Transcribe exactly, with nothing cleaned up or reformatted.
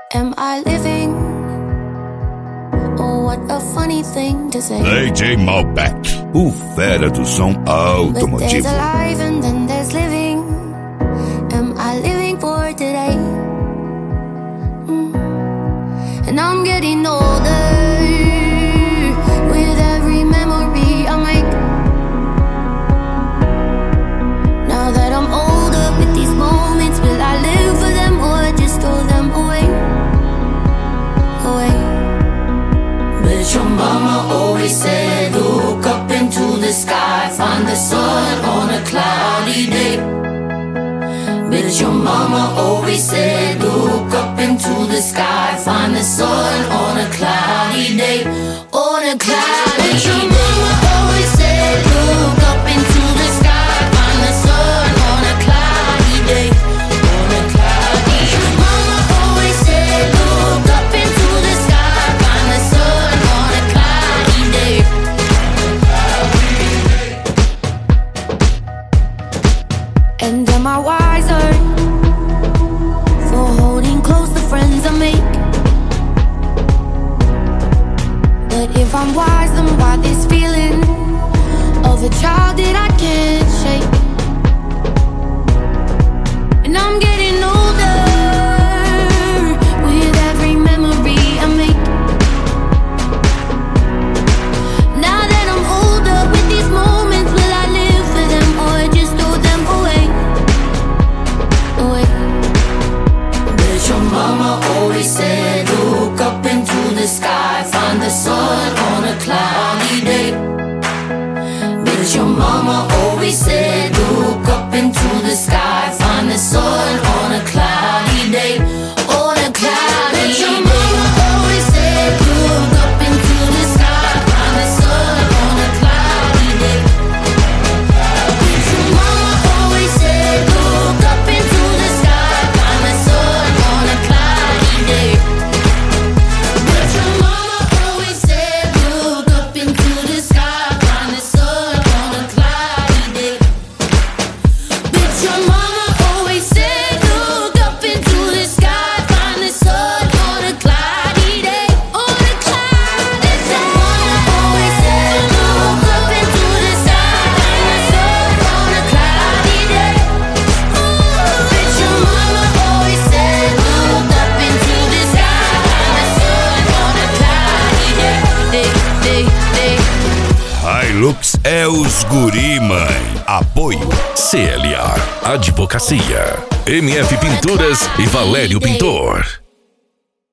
Am I living? Oh, what a funny thing to say. D J Malbec, o fera do som But there's automotivo. alive and then there's living. Am I living for today? Mm. And I'm getting older with every memory I make. Now that I'm older with these moments, will I live for them or just throw them away? Away. But your mama always said, look up into the sky, find the sun on a cloudy day. But your mama always said, look up into the sky, find the sun on a cloudy day. On a cloudy day. Your mama always said, look up into the sky, find the sun on a cloudy day. On a cloudy day. Your mama always said, look up into the sky, find the sun on a cloudy day. And am I wiser for holding close the friends I make? But if I'm wise, then why this feeling of a child that I can't shake? And I'm getting older with every memory I make. Now that I'm older with these moments, will I live for them or just throw them away? Away. But your mama always said, look up into the sky, find the sun on a cloudy day. But your mama always said, look up into the sky, find the sun on a cloudy day. On a cloudy day. But your mama always said, look up into the sky, find the sun on a cloudy day. But your mama always said, look up into the sky, find the sun on a cloudy day. But your mama always said, look up into the sky, find the sun on a cloudy day. But your mama always said, look up into the sky, find the sun on a cloudy day. On a cloudy day. Your mama always said, look up into the sky, find the sun on a cloudy day. But your mama always said, look up into the sky, find the sun on a cloudy day. Day, day, day. Hilux é os guri, mãe. Apoio C L A Advocacia, M F Pinturas e Valério Pintor.